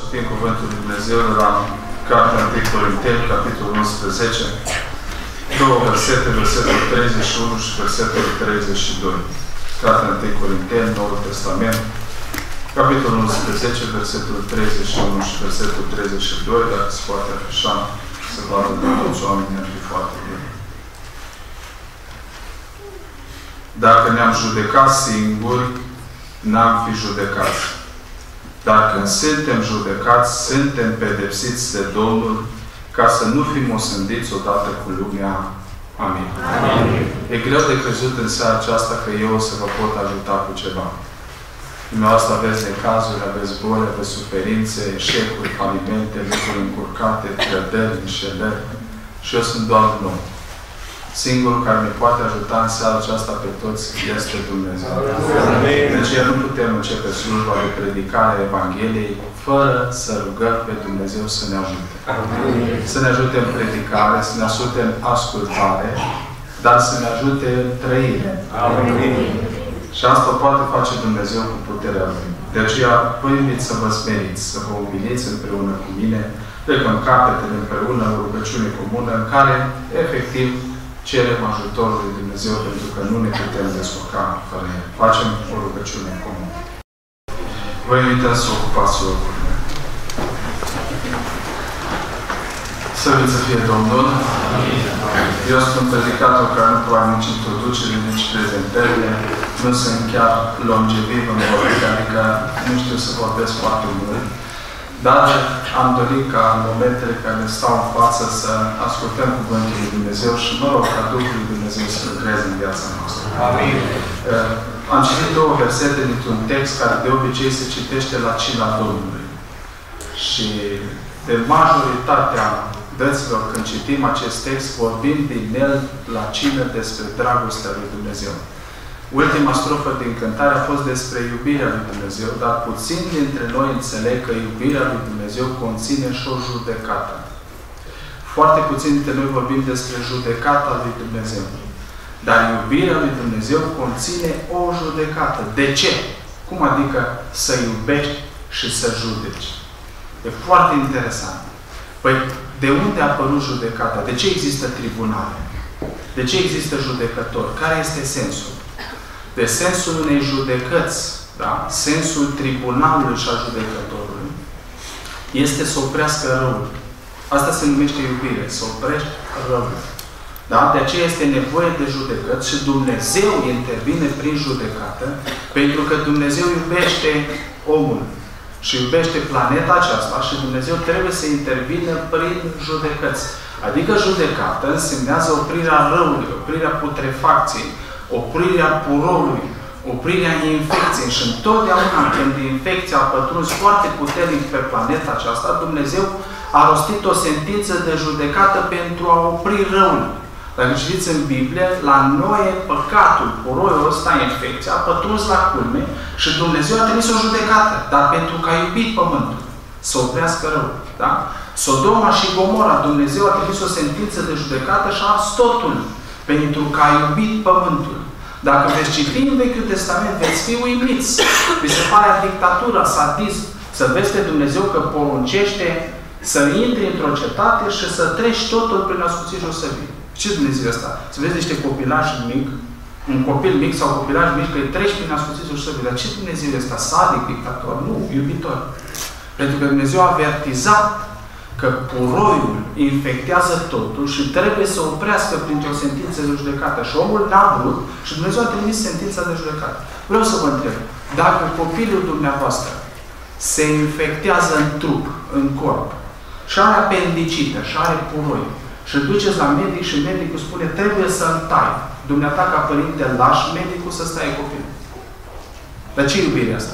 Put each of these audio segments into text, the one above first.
citim Cuvântul Lui Dumnezeu de la Cartea 1 Corinteni, capitolul 11, două versete, versetul 31 și versetul 32. Cartea 1 Corinteni, Noul Testament, capitolul 11, versetul 31 și versetul 32, dacă se poate afișa, să vadă de toți oamenii, ar fi foarte bine. Dacă ne-am judecat singuri, n-am fi judecați. Dar când suntem judecați, suntem pedepsiți de Domnul, ca să nu fim osândiți odată cu lumea. Amin. Amin. E greu de crezut în seara aceasta că eu o să vă pot ajuta cu ceva. Dumneavoastră aveți necazuri, aveți boli, aveți suferințe, eșecuri, falimente, lucruri încurcate, trădări, înșelări. Și eu sunt doar un om. Singurul care ne poate ajuta în seara aceasta pe toți este Dumnezeu. Deci nu putem începe slujba de predicare a Evangheliei fără să rugăm pe Dumnezeu să ne ajute. Să ne ajute în predicare, să ne ajute în ascultare, dar să ne ajute în trăire. Și asta poate face Dumnezeu cu puterea Lui. De aceea vă invit să vă smeriți, să vă umiliți împreună cu mine, plecăm capetele împreună, o rugăciune comună, în care, efectiv, cerem ajutorul lui Dumnezeu, pentru că nu ne putem descurca fără El. Facem o rugăciune comună. Vă invităm să ocupați locurile. Slăvit să fie Domnul! Eu sunt un predicator care nu poate nici introducere, nici prezentările. Nu sunt chiar longeviv în vorbire, adică nu știu să vorbesc foarte mult. Dar am dorit ca în momentele care ne stau în față să ascultăm Cuvântul lui Dumnezeu și mă rog ca Duhul lui Dumnezeu să lucreze în viața noastră. Amin. Am citit două versete dintr-un text care de obicei se citește la cina Domnului. Și de majoritatea dăților, când citim acest text, vorbim din el la cină despre dragostea lui Dumnezeu. Ultima strofă din cântare a fost despre iubirea lui Dumnezeu, dar puțin dintre noi înțeleg că iubirea lui Dumnezeu conține și o judecată. Foarte puțin dintre noi vorbim despre judecata lui Dumnezeu. Dar iubirea lui Dumnezeu conține o judecată. De ce? Cum adică să iubești și să judeci? E foarte interesant. Păi, de unde a apărut judecata? De ce există tribunale? De ce există judecători? Care este sensul? De sensul unei judecăți, da? Sensul tribunalului și a judecătorului este să oprească răul. Asta se numește iubire, să oprești răul. Da? De aceea este nevoie de judecăți și Dumnezeu intervine prin judecată, pentru că Dumnezeu iubește omul și iubește planeta aceasta și Dumnezeu trebuie să intervină prin judecăți. Adică judecată însemnează oprirea răului, oprirea putrefacției, oprirea puroului, oprirea infecției. Și întotdeauna când infecția a pătruns foarte puternic pe planeta aceasta, Dumnezeu a rostit o sentință de judecată pentru a opri răul. Dacă știți în Biblie, la Noe păcatul, puroiul ăsta, infecția, a pătruns la culme și Dumnezeu a trimis o judecată, dar pentru că a iubit pământul, să oprească răul. Da? Sodoma și Gomora, Dumnezeu a trimis o sentință de judecată și a ars totul, pentru că a iubit pământul. Dacă veți citi în Vechiul Testament, veți fi uimiți. Vi se pare dictatura, sadism, să vezi pe Dumnezeu că poruncește să intri într-o cetate și să treci totul prin ascuțișul săbii. Ce Dumnezeu e ăsta? Să vezi niște copilași mic, un copil mic sau copilași mic, că îi treci prin ascuțișul săbii. Dar ce Dumnezeu e ăsta? Sadic, dictator? Nu, iubitor. Pentru că Dumnezeu a avertizat că puroiul infectează totul și trebuie să oprească printr-o sentință de judecată. Și omul n-a vrut și Dumnezeu a trimis sentința de judecată. Vreau să vă întreb, dacă copilul dumneavoastră se infectează în trup, în corp, și are apendicită, și are puroi, și duceți la medic și medicul spune, trebuie să-l tai. Dumneata ca părinte lași medicul să stai copilul. Dar ce iubire asta?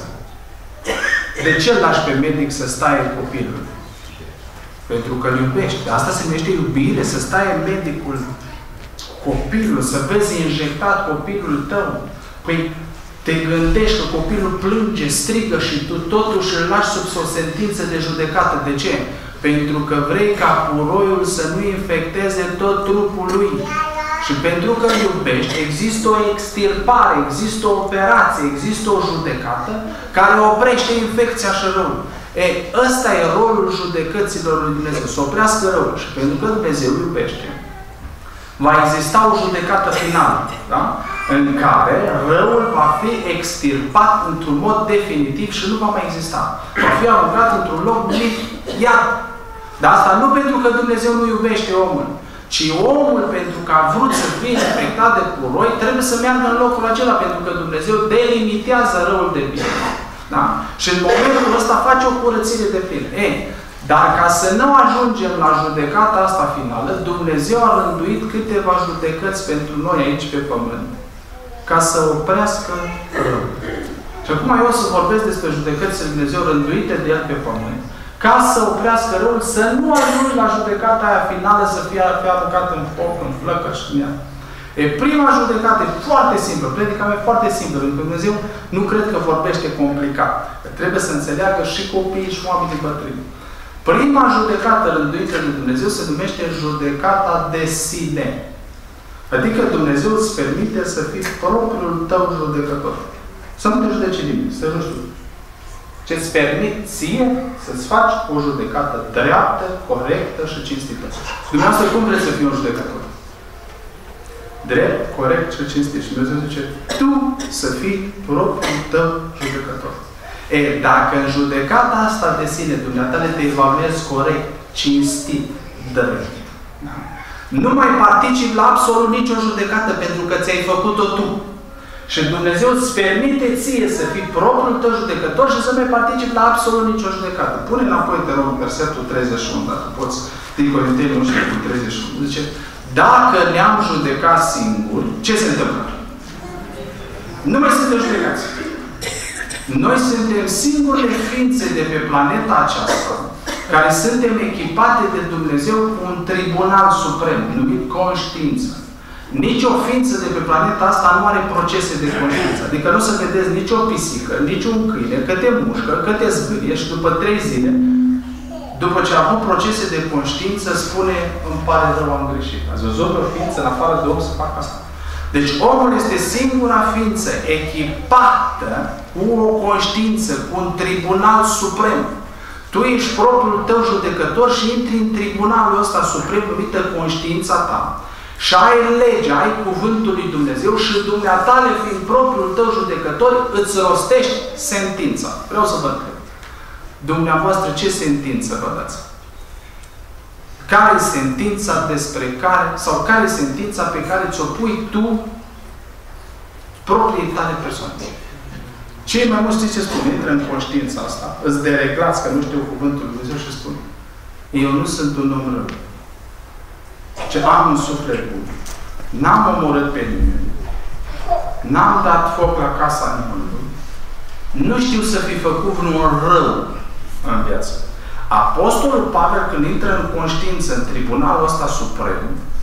De ce lași pe medic să stai copilul? Pentru că îl iubești. Asta se numește iubire, să stai medicul copilul, să vezi injectat copilul tău. Păi te gândești că copilul plânge, strigă și tu totuși îl lași sub o sentință de judecată. De ce? Pentru că vrei ca puroiul să nu infecteze tot trupul lui. Și pentru că îl iubești, există o extirpare, există o operație, există o judecată care oprește infecția și răul. Ăsta e rolul judecăților lui Dumnezeu, să oprească răul. Și pentru că Dumnezeu iubește, va exista o judecată finală, da? În care răul va fi extirpat într-un mod definitiv și nu va mai exista. Va fi aruncat într-un loc numit iad. Dar asta nu pentru că Dumnezeu nu iubește omul, ci omul, pentru că a vrut să fie infectat de puroi, trebuie să meargă în locul acela, pentru că Dumnezeu delimitează răul de bine. Da? Și în momentul ăsta face o curățire de plin. Dar ca să nu ajungem la judecata asta finală, Dumnezeu a rânduit câteva judecăți pentru noi aici pe pământ, ca să oprească răul. Și acum eu o să vorbesc despre judecățile Dumnezeu rânduite de El pe pământ, ca să oprească răul, să nu ajungi la judecata aia finală, să fie aruncat în foc, în flăcări și în ea. Prima judecată e foarte simplă, predica mea e foarte simplă, pentru că Dumnezeu nu cred că vorbește complicat. Trebuie să înțeleagă și copiii și oamenii bătrâni. Prima judecată rânduită de Dumnezeu se numește judecata de sine. Adică Dumnezeu îți permite să fii propriul tău judecător. Să nu te judece nimeni, să nu știu. Ce-ți permit ție să-ți faci o judecată dreaptă, corectă și cinstită. Dumneavoastră, cum vreți să fii un judecător? Drept, corect și cinstit. Și Dumnezeu zice, tu să fii propriul tău judecător. Dacă în judecata asta de sine, dumneavoastră te evaluezi corect, cinstit, drept. Da? Nu mai participi la absolut nicio judecată, pentru că ți-ai făcut-o tu. Și Dumnezeu îți permite ție să fii propriul tău judecător și să nu mai participi la absolut nicio judecată. Pune înapoi, te rog, versetul 31, dacă poți, din Corinteni 11:31. Zice, dacă ne-am judecat singuri, ce se întâmplă? Nu mai suntem judecați. Noi suntem singurele ființe de pe planeta aceasta care suntem echipate de Dumnezeu cu un tribunal suprem, numit conștiință. Nici o ființă de pe planeta asta nu are procese de conștiință. Adică nu o să vedeți nici o pisică, nici un câine, că te mușcă, că te zgârie și după 3 zile, după ce a avut procese de conștiință, spune, îmi pare rău, am greșit. Ați văzut o ființă în afară de om să facă asta? Deci omul este singura ființă echipată cu o conștiință, cu un tribunal suprem. Tu ești propriul tău judecător și intri în tribunalul ăsta suprem numită conștiința ta. Și ai legea, ai cuvântul lui Dumnezeu și dumneatale, fiind propriul tău judecător, îți rostești sentința. Vreau să vă întreb. Dumneavoastră, ce sentință vă dați? Care e sentința despre care, sau care e sentința pe care ți-o pui tu propriei tale persoane? Cei mai mulți știți ce spun? Intră în conștiința asta, îți dereglați că nu știu cuvântul lui Dumnezeu și spun, eu nu sunt un om rău. Ce am un suflet bun. N-am omorât pe nimeni. N-am dat foc la casa nimănui. Nu știu să fi făcut vreun rău în viață. Apostolul Pavel, când intră în conștiință în tribunalul ăsta suprem,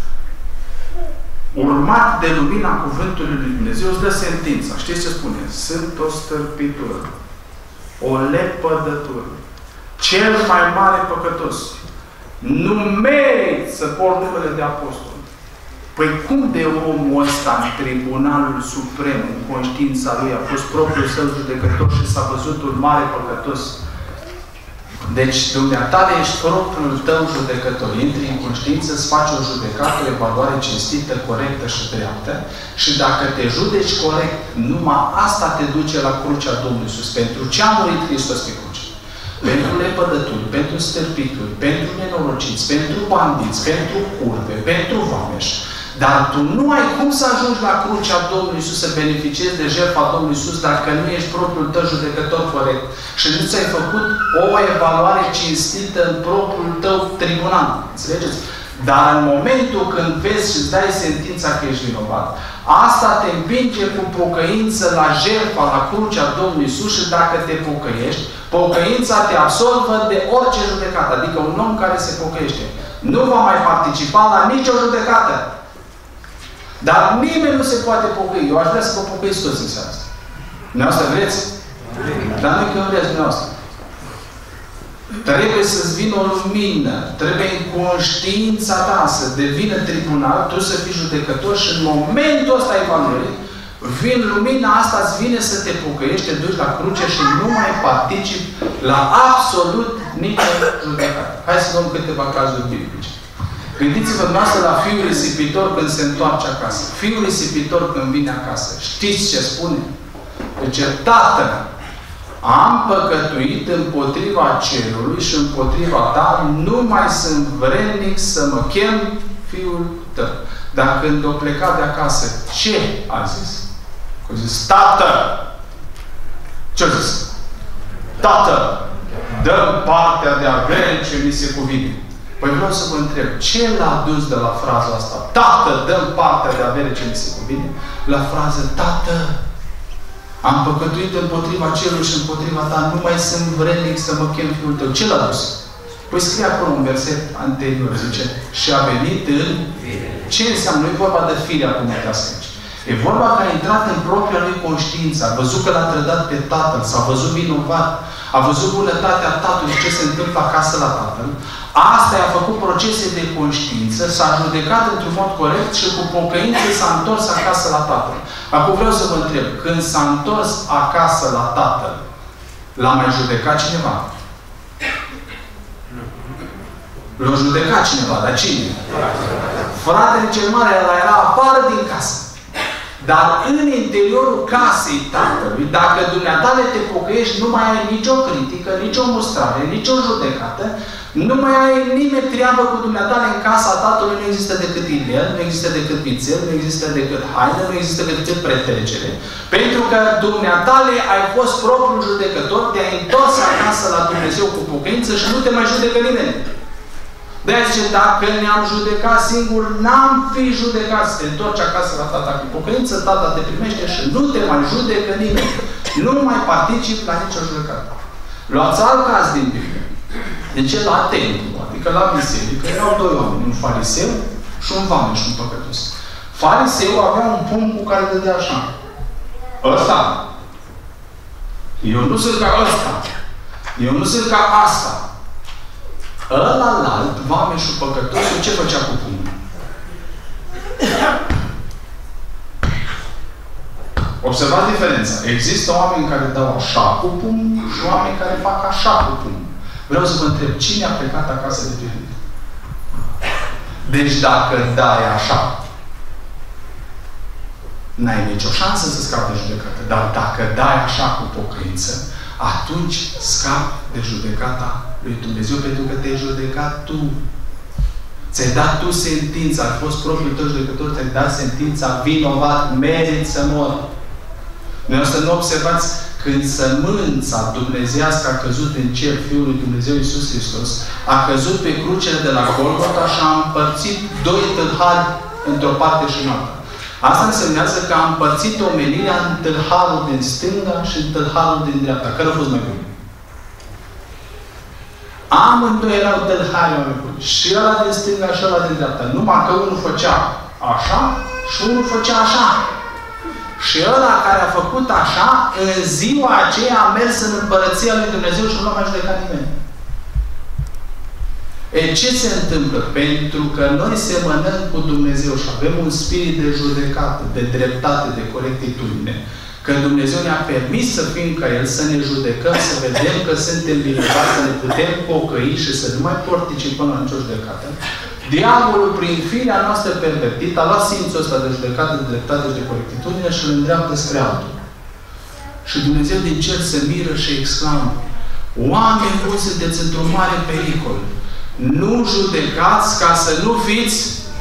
urmat de lumina cuvântului lui Dumnezeu, îți dă sentința. Știți ce spune? Sunt o stârpitură, o lepădătură, cel mai mare păcătos. Nu meriți să porți numele de apostol. Păi cum de omul ăsta în tribunalul suprem, în conștiința lui, a fost propriul său judecător și s-a văzut un mare păcătos? Deci, dumneata ești propriul tău judecător. Intri în conștiință, îți faci o judecată, o evaluare cinstită, corectă și dreaptă și dacă te judeci corect, numai asta te duce la crucea Domnului Iisus. Pentru ce a murit Hristos pe cruce? Pentru lepădături, pentru stârpituri, pentru nenorociți, pentru bandiți, pentru curve, pentru vameși. Dar tu nu ai cum să ajungi la crucea Domnului Iisus să beneficiezi de jertfa Domnului Iisus dacă nu ești propriul tău judecător corect și nu ți-ai făcut o evaluare cinstită în propriul tău tribunal. Înțelegeți? Dar în momentul când vezi și îți dai sentința că ești vinovat, asta te împinge cu pocăință la jertfa, la crucea Domnului Iisus și dacă te pocăiești, pocăința te absolvă de orice judecată. Adică un om care se pocăiește nu va mai participa la nicio judecată. Dar nimeni nu se poate pocăi. Eu aș vrea să vă pocăiți toți în seara asta. Dumneavoastră vreți? Dar nu că vreți dumneavoastră. Trebuie să-ți vină o lumină. Trebuie în conștiința ta să devină tribunal, tu să fii judecător și în momentul ăsta evaluării Lumina asta îți vine să te pocăiești, te duci la cruce și nu mai participi la absolut nicio judecată. Hai să luăm câteva cazuri biblice. Gândiți-vă dumneavoastră la fiul risipitor când se întoarce acasă. Fiul risipitor când vine acasă. Știți ce spune? Zice, Tată, am păcătuit împotriva cerului și împotriva ta, nu mai sunt vrednic să mă chem fiul tău. Dar când o plecat de acasă, ce a zis? A zis, Tată! Ce a zis? Tată! Dă-mi partea de avere ce mi se cuvine. Păi vreau să vă întreb, ce l-a dus de la fraza asta? Tată, dă-mi partea de avere ce mi se cuvine? La frază, Tată, am păcătuit împotriva cerului și împotriva ta, nu mai sunt vrednic să mă chem fiul tău. Ce l-a dus? Păi scrie acolo un verset anterior, zice, și a venit în... Ce înseamnă? Nu e vorba de fire acum aici. E vorba că a intrat în propria lui conștiință, a văzut că l-a trădat pe tatăl, s-a văzut vinovat, a văzut bunătatea tatălui, ce se întâmplă acasă la tatăl. Asta i-a făcut procese de conștiință, s-a judecat într-un mod corect și cu pocăință s-a întors acasă la tatăl. Acum vreau să vă întreb, când s-a întors acasă la tatăl, l-a mai judecat cineva? L-a judecat cineva, dar cine? Fratele cel mare, ăla era afară din casă. Dar în interiorul casei tatălui, dacă dumneatale te pocăiești, nu mai ai nicio critică, nicio mustrare, nicio judecată, nu mai ai nimeni treabă cu dumneatale în casa tatălui, nu există decât inel, nu există decât vițel, nu există decât haină, nu există decât pretrecere. Pentru că dumneatale ai fost propriul judecător, te-ai întors acasă la Dumnezeu cu pocăință și nu te mai judecă nimeni. De-aia zice, dacă ne-am judecat singur, n-am fi judecat. Să te întorci acasă la tata cu pocăință, tata te primește și nu te mai judecă nimeni. Nu mai participi la nicio judecată. Luați alt caz din Biblie. Deci la templu, adică la biserică, erau doi oameni, un fariseu și un vameș, un păcătos. Fariseul avea un pumn cu care dădea așa. Ăsta. Eu nu sunt ca ăsta. Eu nu sunt ca asta. Ălalt, vameșul păcătosul, ce făcea cu pumnul? Observați diferența. Există oameni care dau așa cu pumnul și oameni care fac așa cu pumnul. Vreau să vă întreb, cine a plecat acasă de pierdut? Deci dacă dai așa, n-ai nicio șansă să scapi de judecată. Dar dacă dai așa cu pocăință, atunci scapi de judecata lui Dumnezeu, pentru că te-ai judecat tu. Ți-ai dat tu sentința, ai fost propriul tău judecător, ți-ai dat sentința, vinovat, merit să mor. Noi să nu observați, când sămânța dumnezeiască a căzut în cer, Fiul lui Dumnezeu Iisus Hristos, a căzut pe crucele de la Golgota și a împărțit doi tâlhari într-o parte și în alta. Asta însemnează că a împărțit omenirea în tâlharul din stânga și în tâlharul din dreapta. Care a fost mai bun? Amândoi erau tâlhari mai buni. Și ăla din stânga și ăla din dreapta. Numai că unul făcea așa și unul făcea așa. Și ăla care a făcut așa, în ziua aceea a mers în împărăția lui Dumnezeu și nu l-a mai judecat nimeni. Ce se întâmplă? Pentru că noi semănăm cu Dumnezeu și avem un spirit de judecată, de dreptate, de corectitudine, că Dumnezeu ne-a permis să fim ca El, să ne judecăm, să vedem că suntem vinovați, să ne putem pocăi și să nu mai participăm la nicio judecată. Diavolul, prin firea noastră pervertită, a luat simțul ăsta de judecată, de dreptate și de corectitudine și îl îndreaptă spre altul. Și Dumnezeu din cer se miră și exclamă: oameni buni, sunteți într-un mare pericol. Nu judecați ca să nu fiți.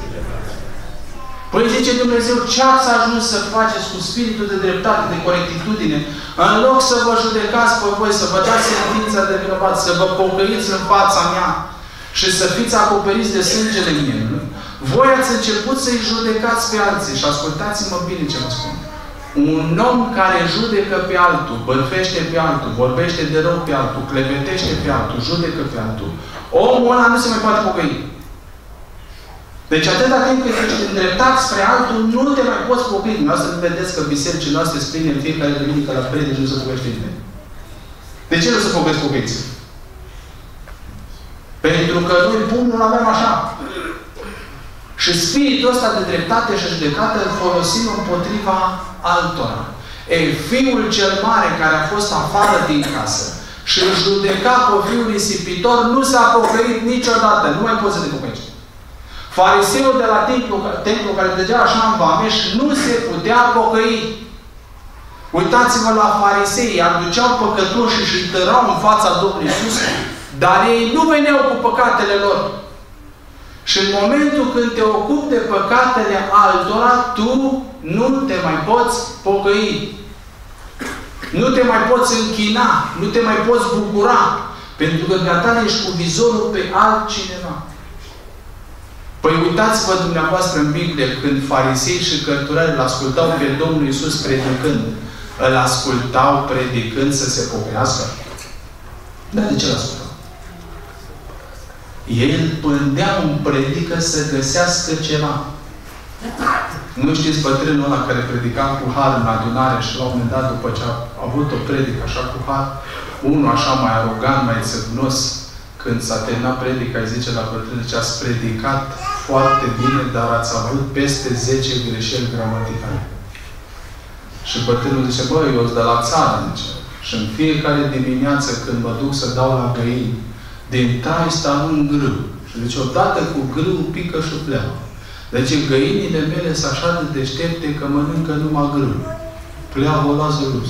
Păi zice Dumnezeu, ce ați ajuns să faceți cu spiritul de dreptate, de corectitudine? În loc să vă judecați pe voi, să vă dați sentința de vinovat, să vă pocăiți în fața mea și să fiți acoperiți de sângele mielului, voi ați început să-i judecați pe alții. Și ascultați-mă bine ce vă spun. Un om care judecă pe altul, bârfește pe altul, vorbește de rău pe altul, clevetește pe altul, judecă pe altul, omul ăla nu se mai poate pocăi. Deci atâta timp când ești îndreptat spre altul, nu te mai poți pocăi. Dumneavoastră nu vedeți că bisericii noastre spune în fiecare duminică la predici nu se pocăiește nimeni. De ce nu se pocăiesc pocăiți? Pentru că noi pumnul avem așa. Și spiritul ăsta de dreptate și judecată îl folosim împotriva altora. Ei, fiul cel mare care a fost afară din casă și îl judeca pe fiul risipitor, nu s-a pocăit niciodată. Nu mai poți să te pocăiești. Fariseul de la templu care dădea așa în Vameș nu se putea pocăi. Uitați-vă la farisei, îi aduceau păcătoși și îi tărau în fața Domnului Iisus, dar ei nu veneau cu păcatele lor. Și în momentul când te ocupi de păcatele altora, tu nu te mai poți pocăi. Nu te mai poți închina, nu te mai poți bucura, pentru că gata ești cu vizorul pe altcineva. Păi uitați-vă dumneavoastră în Biblie, când farisei și cărturari îl ascultau pe Domnul Iisus predicând, îl ascultau predicând să se pocăiască? Dar de ce îl ascultau? Ei îl pândeau în predică să găsească ceva. Nu știți bătrânul ăla care predica cu har în adunare și la un moment dat, după ce a avut o predică așa cu har, unul așa mai arogant, mai țăpnos, când s-a terminat predica, îi zice la bătrân, zice, ați predicat foarte bine, dar ați avut peste 10 greșeli gramaticale. Și bătrânul zice, băi, eu sunt de la țară, zice. Și în fiecare dimineață, când mă duc să dau la găini, din trai stau în grâu. Și zice, odată cu grâu pică și pleacă. Deci găinile mele sunt așa de deștepte că mănâncă numai grâu. Pleacă o lasă rus.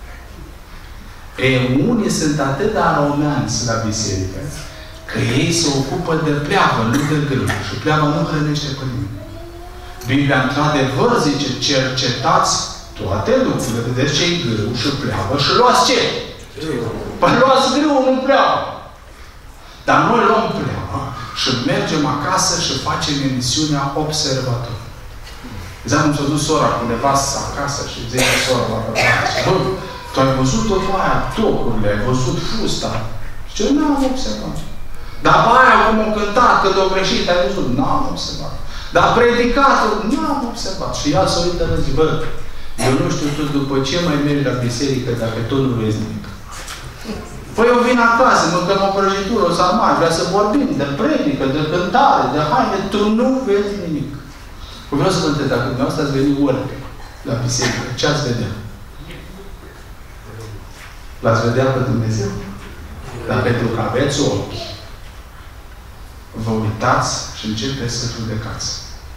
Unii sunt atât de aroganți la biserică, că ei se ocupă de pleavă, nu de grâu. Și pleava nu hrănește pe nimeni. Biblia, într-adevăr, zice, cercetați toate lucrurile, vedeți ce-i grâu și pleavă și luați ce? Păi luați grâu, nu pleavă. Dar noi luăm pleavă și mergem acasă și facem emisiunea observator. Exact cum s-a dus sora cu nevastă acasă și zice sora la păcate. Bă, tu ai văzut tot aia, tocurile, ai văzut fusta. Și eu n-am observat. Dar pe aia cum o cântat, când o greșit, ai văzut? N-am observat. Dar predicatul, n-am observat. Și ea s-a uitat și zice, bă, eu nu știu tu după ce mai mergi la biserică dacă tot nu vezi nimic. Păi eu vin acasă, mâncăm o prăjitură, o sarmaj, vrea să vorbim de predică, de cântare, de haine, tu nu vezi nimic. Vreau să vă întreb, dacă dumneavoastră ați venit orbi la biserică, ce ați vedea? L-ați vedea pe Dumnezeu? Dar pentru că aveți ochi, vă uitați și începeți să judecați.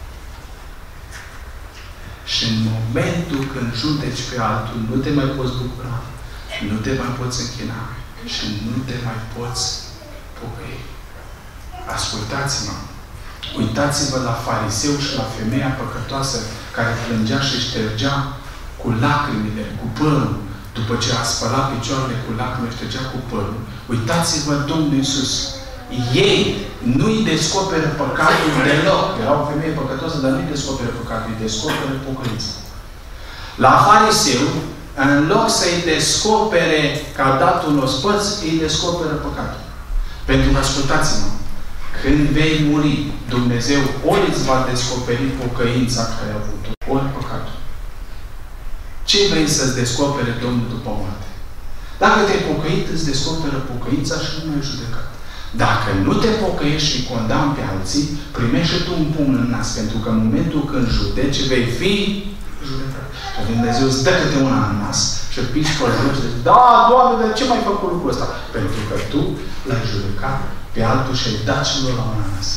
Și în momentul când judeci pe altul, nu te mai poți bucura, nu te mai poți închina și nu te mai poți pocăi. Ascultați-mă! Uitați-vă la fariseu și la femeia păcătoasă care plângea și ștergea cu lacrimile, cu părul. După ce a spălat picioarele cu lacrimi, ștergea cu părul. Uitați-vă Domnul Iisus. Ei nu-i descoperă păcatul deloc. Era o femeie păcătoasă, dar nu-i descoperă păcatul, îi descoperă pocăința. La fariseu, în loc să-i descopere că a dat un ospăț, îi descoperă păcatul. Pentru că, ascultați-mă, când vei muri, Dumnezeu ori îți va descoperi pocăința care ai avut-o, ori păcatul. Ce vrei să-ți descopere Domnul după moarte? Dacă te-ai pocăit, îți descoperă pocăința și nu mai judecat. Dacă nu te pocăiești și condamni pe alții, primești tu un pumn în nas, pentru că în momentul când judeci, vei fi judecat. Și Dumnezeu îți dă câte una în nas și pici pe jos și zici, da, Doamne, de ce m-ai făcut lucrul ăsta? Pentru că tu l-ai judecat pe altul și ai dat celor la una în nas.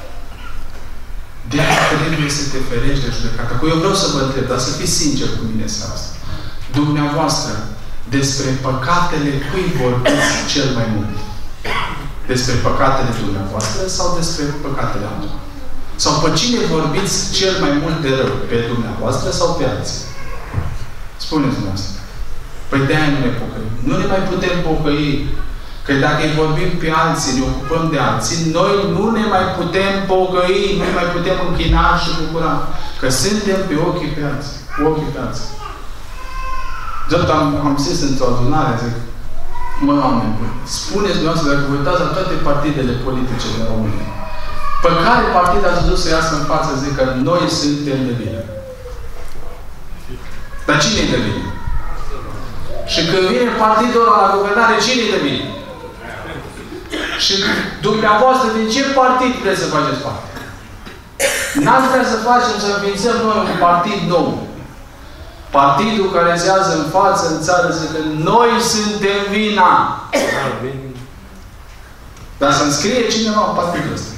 De-aia trebuie să te ferești de judecat. Acum eu vreau să vă întreb, dar să fiți sincer cu mine seara asta. Dumneavoastră, despre păcatele cui vorbiți cel mai mult? Despre păcatele dumneavoastră sau despre păcatele altora? Sau pe cine vorbiți cel mai mult de rău? Pe dumneavoastră sau pe alții? Spuneți dumneavoastră. Păi de-aia nu ne pocăim. Nu ne mai putem pocăi. Că dacă îi vorbim pe alții, ne ocupăm de alții, noi nu ne mai putem pocăi, nu ne mai putem închina și bucura. Că suntem pe ochii pe alții. Ochii pe alții. Tot am zis într-o adunare, zic, mă, oameni buni, spuneți dumneavoastră, dacă vă uitați la toate partidele politice din România, pe care partid ați dus să iasă în față, zic că noi suntem de vină. Dar cine e de vină? Și când vine partidul ăla la guvernare, cine e de vină? Și dumneavoastră, din ce partid vreți să faceți parte? N-am vrea să facem, să înființăm noi un partid nou. Partidul care zează în față, în țară, zice că noi suntem vina. Dar să înscrie cineva în partidul ăsta.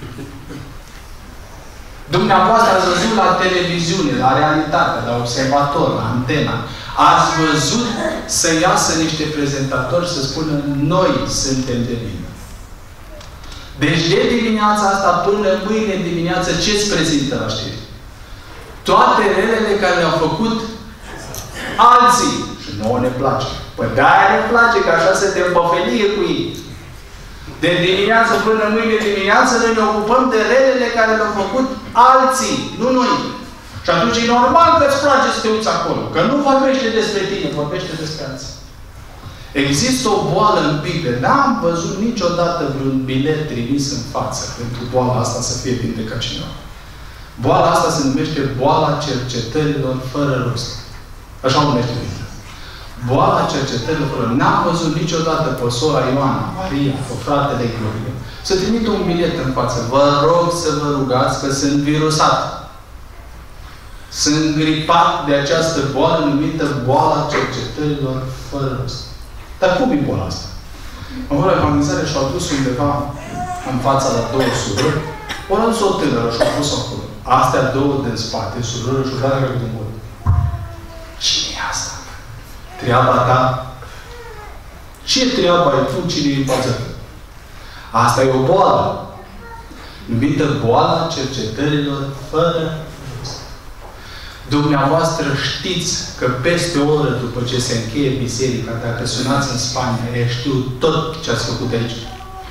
Dumneavoastră ați văzut la televiziune, la realitate, la observator, la antena. Ați văzut să iasă niște prezentatori să spună noi suntem de vină. Deci de dimineața asta până mâine dimineață ce-ți prezintă la știri? Toate relele care le-au făcut alții. Și nouă ne place. Păi de-aia ne place, că așa se te împăfelie cu ei. De dimineață până mâine dimineață noi ne ocupăm de relele care le-au făcut alții, nu noi. Și atunci e normal că îți place să te uiți acolo. Că nu vorbește despre tine, vorbește despre alții. Există o boală în Biblie. N-am văzut niciodată vreun bilet trimis în față pentru boala asta să fie vindecat cineva. Boala asta se numește boala cercetărilor fără rost. Așa o numește Biblia. Boala cercetărilor fără rost. N-am văzut niciodată pe sora Ioana, Maria, pe fratele Gloria, să trimită un bilet în față. Vă rog să vă rugați că sunt virusat. Sunt gripat de această boală numită boala cercetărilor fără rost. Dar cum e boala asta? În vreo evangelizare și-au dus undeva în fața la două surori, ori adus o tânără și-au pus acolo. Astea două din spate, surori și-au dat rău din gură. Cine e asta? Treaba ta? Ce treaba ai tu? Cine e în fața ta? Asta e o boală. Numită boala cercetărilor fără rost. Dumneavoastră știți că peste o oră după ce se încheie biserica, dacă sunați în Spania, ei știu tot ce ați făcut aici.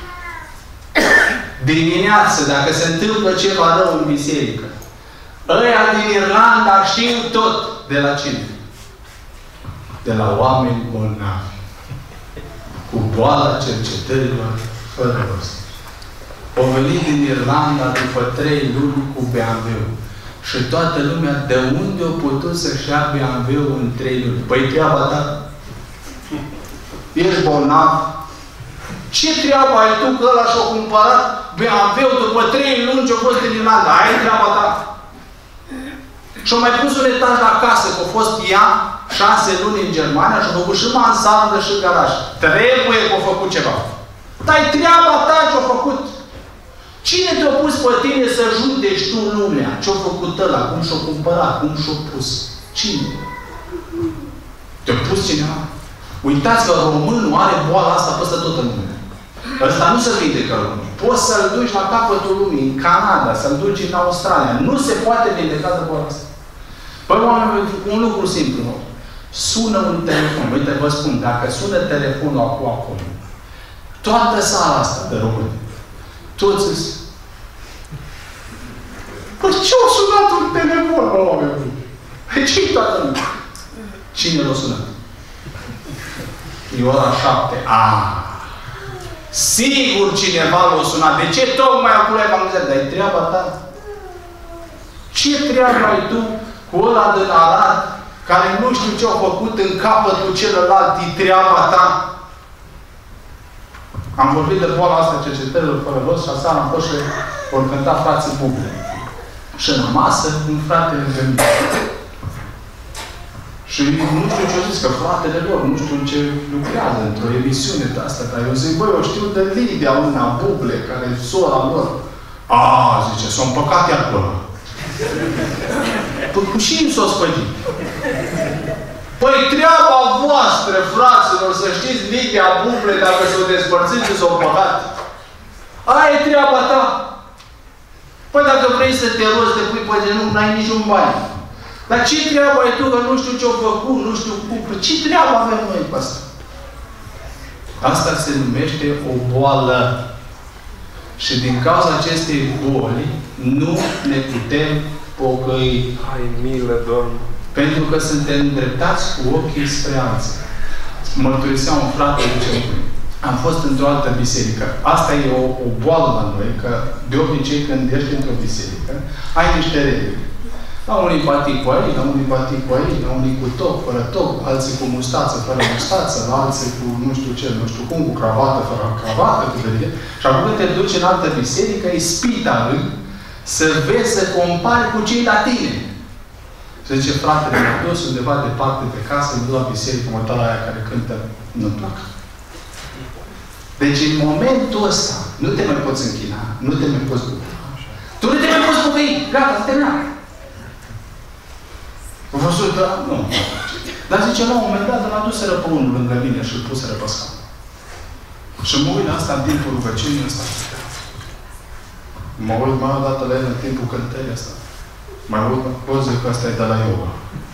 Dimineață, dacă se întâmplă ceva rău în biserică, ăia din Irlanda știu tot. De la cine? De la oameni bolnavi. Cu boala cercetărilor fără rost. Au venit din Irlanda după 3 luni cu BMW. Și toată lumea, de unde a putut să-și ia BMW-ul în 3 luni? Păi treaba ta? Ești bolnav? Ce treaba ai tu că ăla și-a cumpărat BMW-ul după 3 luni ce-a fost în Irlanda? Aia e treaba ta? Și-a mai pus un etaj la casă, că a fost ea 6 luni în Germania și a făcut și mansardă și garaj. Trebuie că a făcut ceva. Dar e treaba ta ce-a făcut. Cine te-a pus pe tine să judeci tu lumea? Ce-a făcut ăla? Cum și-a cumpărat? Cum și-a pus? Cine? Te-a pus cineva? Uitați-vă, românul are boala asta peste tot în lume. Ăsta nu se vindecă lumea. Poți să-l duci la capătul lumii, în Canada, să-l duci în Australia. Nu se poate vindeca de boala asta. Păi, oameni, un lucru simplu. Sună un telefon. Uite, vă spun, dacă sună telefonul acolo, toată sala asta de români, toți îți... Păi ce-a sunat un telefon, bă, oameni? Păi ce-i toată lumea? Cine l-a sunat? E ora 7. Sigur cineva l-a sunat. De ce tocmai acolo ai evanghelizat? Dar e treaba ta. Ce treabă ai tu cu ăla din Arad, care nu știu ce au făcut în capătul celălalt? E treaba ta. Am vorbit de boala asta cercetărilor fără rost și aseară am fost și vor cânta frații Buble. Și în masă, un frate lângă mine. Și nu știu ce-o zis, că fratele lor, nu știu ce lucrează într-o emisiune de asta, dar eu zic, băi, eu știu de Lidia, una Buble, care e sora lor. Zice, s-o împăcat acolo. Păi cu și s-o spădit. Păi treaba voastră, fraților, să știți, Lidia Buble, dacă s-o despărțiți și s-o împăcat. Aia e treaba ta. Păi dacă vrei să te rozi, te pui pe genunchi, n-ai niciun bani. Dar ce treabă ai tu că nu știu ce-o făcut, nu știu cum? Ce treabă avem noi cu asta? Asta se numește o boală. Și din cauza acestei boli, nu ne putem pocăi. Hai milă, Doamne! Pentru că suntem îndreptați cu ochii spre alții. Mărturisea un frate, zice, am fost într-o altă biserică. Asta e o boală la noi, că de obicei când ești într-o biserică, ai niște reguli. La unii batic cu aici, la unii batic cu aici, la unii cu top, fără top, alții cu mustață, fără mustață, la alții cu nu știu ce, nu știu cum, cu cravată, fără cravată, cu vedere. Și acum când te duci în altă biserică, e spita lui Să vezi, să compari cu cei la tine. Se zice, fratele, m-a dus undeva departe pe casă, îmi duc la biserică, mă uit la aia care cântă, nu-mi plac. Deci în momentul ăsta, nu te mai poți închina, nu te mai poți bucura. Tu nu te mai poți bucui, gata, s-a terminat. Am văzut, da? Nu. Dar zice, la un moment dat, l-a duseră pe unul lângă mine și îl puseră pe scaun. Și mă uit la asta în timpul rugăciunii ăsta. Mă uit mai o dată la el în timpul cântării ăsta. Mai uit, pot zic că ăsta e de la yoga.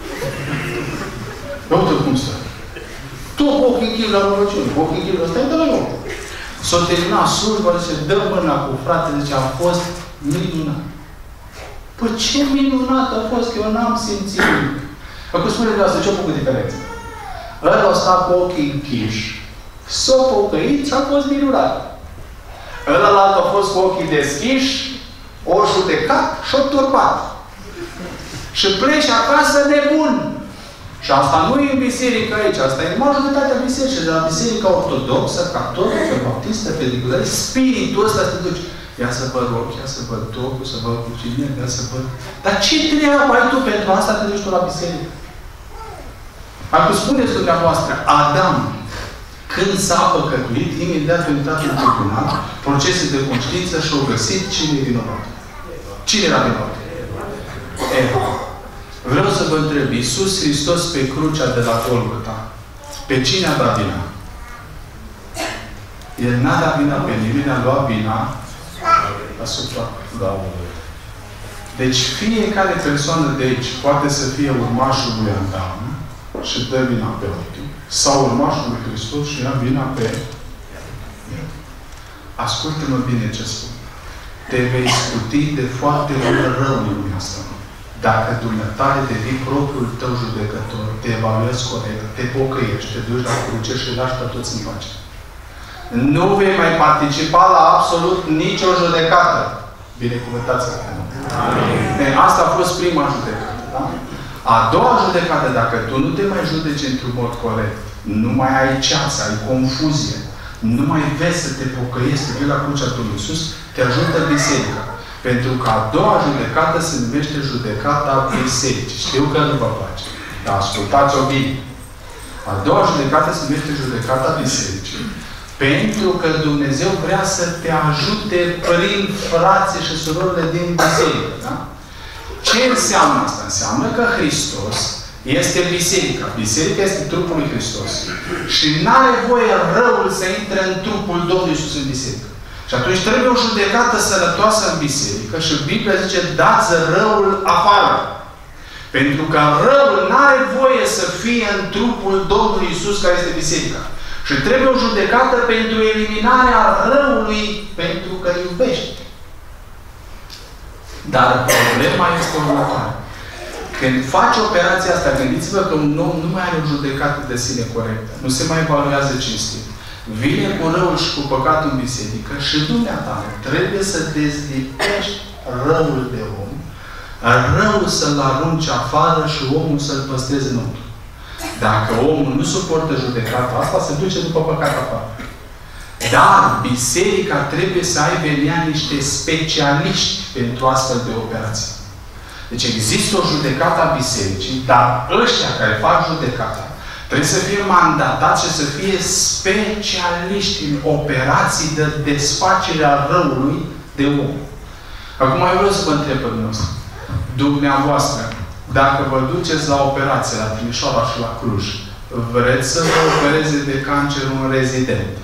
Uite cum stă. Tu cu ochii închid la rugăciune, cu ochii închid, ăsta e de la yoga. S-a terminat slujba, zice, dă mâna cu frate, zice, a fost minunat. Păi ce minunat a fost, că eu n-am simțit nimic. Acum spune de asta, ce-a făcut diferență? Ăla a stat cu ochii închiși, s-a pocăit și a fost minunat. Ălălalt a fost cu ochii deschiși, o judecat și o turbat. Și pleci acasă nebun. Și asta nu e în biserică aici, asta e majoritatea bisericii, de la biserica ortodoxă, catolică, baptistă, pedicularistă, spiritul ăsta te duci. Ia să văd ochi, ia să văd tocul, să văd cu cine, ia să văd. Dar ce treabă ai tu pentru asta te duci tu la biserică? Acum spuneți dumneavoastră, Adam, când s-a păcătuit, imediat a intrat în tribunal, procese de conștiință și-au găsit cine e vinovat. Cine era vinovat? Eva. Vreau să vă întreb, Iisus Hristos pe crucea de la Golgota, pe cine a dat vina? El n-a dat vina pe nimeni, a luat vina asupra Domnului. Deci fiecare persoană de aici poate să fie urmașul lui Adam și dă vina pe altul, sau urmașul lui Hristos și ia vina pe el. Ascultă-mă bine ce spun. Te vei scuti de foarte mult rău în lumea asta. Dacă dumneavoastră devii propriul tău judecător, te evaluezi corect, te pocăiești, te duci la cruce și îi lași pe toți în pace. Nu vei mai participa la absolut nicio judecată. Binecuvântați-vă. Asta a fost prima judecată. Da? A doua judecată, dacă tu nu te mai judeci într-un mod corect, nu mai ai ceasă, ai confuzie, nu mai vezi să te pocăiești, te vii la crucea Domnului Iisus, te ajută biserica. Pentru că a doua judecată se numește judecata bisericii. Știu că nu vă place, dar ascultați-o bine. A doua judecată se numește judecata bisericii. Pentru că Dumnezeu vrea să te ajute prin frații și surorile din biserică. Da? Ce înseamnă asta? Înseamnă că Hristos este biserica. Biserica este trupul lui Hristos. Și n-are voie răul să intre în trupul Domnului Iisus în biserică. Și atunci trebuie o judecată sănătoasă în biserică și Biblia zice, dați răul afară. Pentru că răul n-are voie să fie în trupul Domnului Iisus care este biserica. Și trebuie o judecată pentru eliminarea răului, pentru că iubește. Dar problema este următoare. Când faci operația asta, gândiți-vă că un om nu mai are o judecată de sine corectă. Nu se mai evaluează cinstit. Vine cu răul și cu păcatul în biserică și dumneata trebuie să dezlipești răul de om, răul să-l arunci afară și omul să-l păstreze înăuntru. Dacă omul nu suportă judecata asta, se duce după păcat afară. Dar biserica trebuie să aibă în ea niște specialiști pentru astfel de operații. Deci există o judecată a bisericii, dar ăștia care fac judecata trebuie să fie mandatați și să fie specialiști în operații de desfacere a răului de om. Acum eu vreau să vă întreb pe dumneavoastră. Dumneavoastră, dacă vă duceți la operație la Timișoara și la Cluj, vreți să vă opereze de cancer un rezident?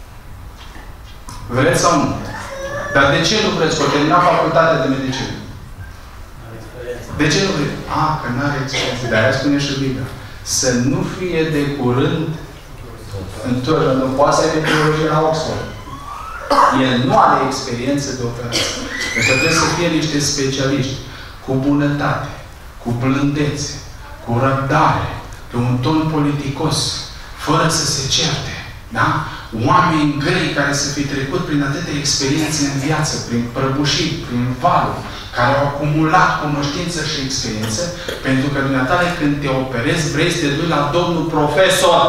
Vreți sau nu? Dar de ce nu vreți? Că o termina facultatea de medicină. De ce nu vreți? Că nu are experiență. De aia spune și Biblia. Să nu fie de curând întotdeauna. Nu poate să aibă teologie la Oxford. El nu are experiență de operație. Deci trebuie să fie niște specialiști cu bunătate, cu blândețe, cu răbdare, pe un ton politicos, fără să se certe. Da? Oameni grei care să fi trecut prin atâtea experiențe în viață, prin prăbușiri, prin valuri, care au acumulat cunoștință și experiență, pentru că dumneavoastră când te operezi, vrei să te duci la domnul profesor.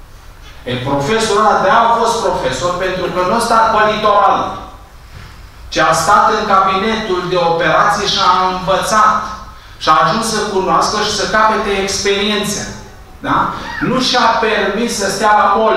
Profesorul ăla de-aia a fost profesor, pentru că nu a stat pe litoral. ci a stat în cabinetul de operații și a învățat. Și a ajuns să cunoască și să capete experiențe. Da? Nu și-a permis să stea la mall.